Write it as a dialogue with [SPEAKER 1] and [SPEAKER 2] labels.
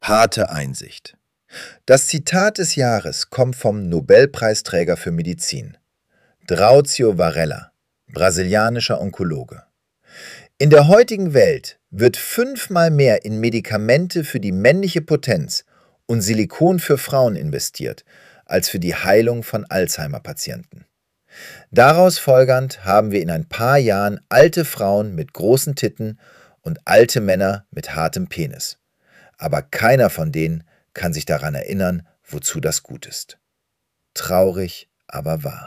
[SPEAKER 1] Harte Einsicht. Das Zitat des Jahres kommt vom Nobelpreisträger für Medizin, Drauzio Varela, brasilianischer Onkologe. In der heutigen Welt wird 5-mal mehr in Medikamente für die männliche Potenz und Silikon für Frauen investiert, als für die Heilung von Alzheimer-Patienten. Daraus folgernd haben wir in ein paar Jahren alte Frauen mit großen Titten und alte Männer mit hartem Penis. Aber keiner von denen kann sich daran erinnern, wozu das gut ist. Traurig, aber wahr.